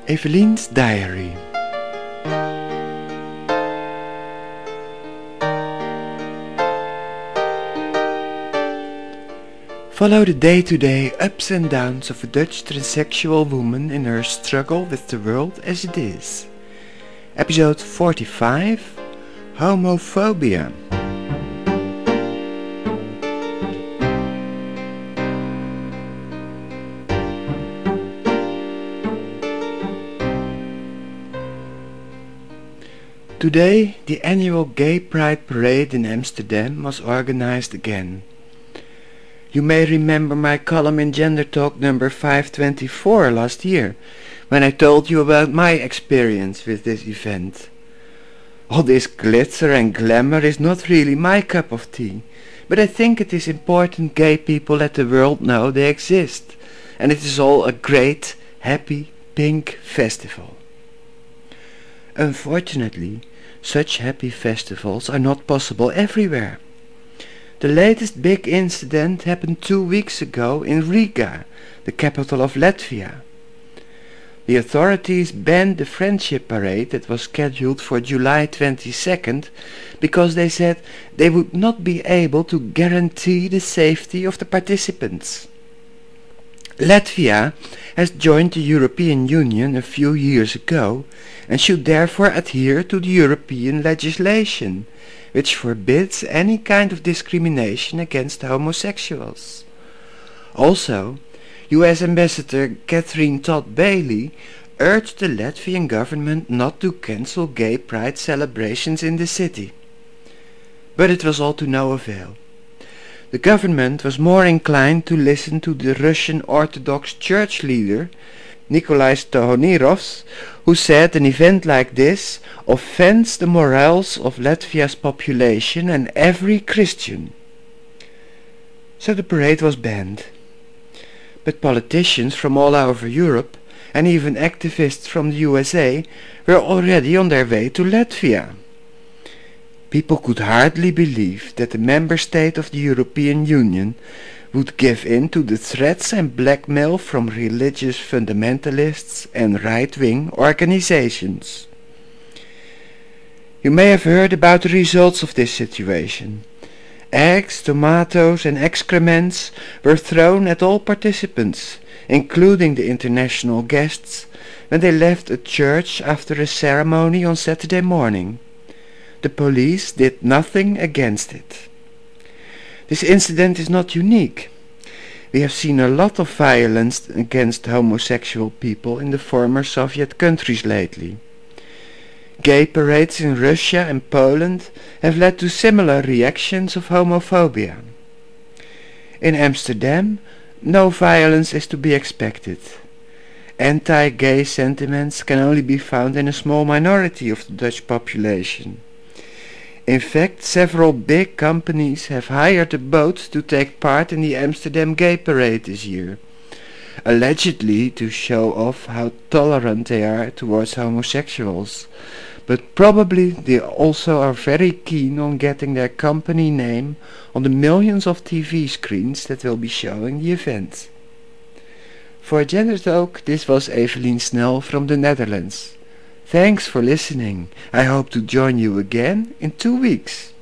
Eveline's Diary. Follow the day-to-day ups and downs of a Dutch transsexual woman in her struggle with the world as it is. Episode 45, Homophobia. Today, the annual Gay Pride Parade in Amsterdam was organized again. You may remember my column in Gender Talk number 524 last year, when I told you about my experience with this event. All this glitter and glamour is not really my cup of tea, but I think it is important gay people let the world know they exist, and it is all a great, happy, pink festival. Unfortunately, such happy festivals are not possible everywhere. The latest big incident happened 2 weeks ago in Riga, the capital of Latvia. The authorities banned the Friendship Parade that was scheduled for July 22nd because they said they would not be able to guarantee the safety of the participants. Latvia has joined the European Union a few years ago and should therefore adhere to the European legislation, which forbids any kind of discrimination against homosexuals. Also, US Ambassador Catherine Todd Bailey urged the Latvian government not to cancel gay pride celebrations in the city. But it was all to no avail. The government was more inclined to listen to the Russian Orthodox Church leader, Nikolai Stohonirovs, who said an event like this offends the morals of Latvia's population and every Christian. So the parade was banned. But politicians from all over Europe, and even activists from the USA, were already on their way to Latvia. People could hardly believe that a member state of the European Union would give in to the threats and blackmail from religious fundamentalists and right-wing organizations. You may have heard about the results of this situation. Eggs, tomatoes and excrements were thrown at all participants, including the international guests, when they left a church after a ceremony on Saturday morning. The police did nothing against it. This incident is not unique. We have seen a lot of violence against homosexual people in the former Soviet countries lately. Gay parades in Russia and Poland have led to similar reactions of homophobia. In Amsterdam, no violence is to be expected. Anti-gay sentiments can only be found in a small minority of the Dutch population. In fact, several big companies have hired a boat to take part in the Amsterdam Gay Parade this year, allegedly to show off how tolerant they are towards homosexuals, but probably they also are very keen on getting their company name on the millions of TV screens that will be showing the event. For Gender Talk, this was Eveline Snel from the Netherlands. Thanks for listening. I hope to join you again in 2 weeks.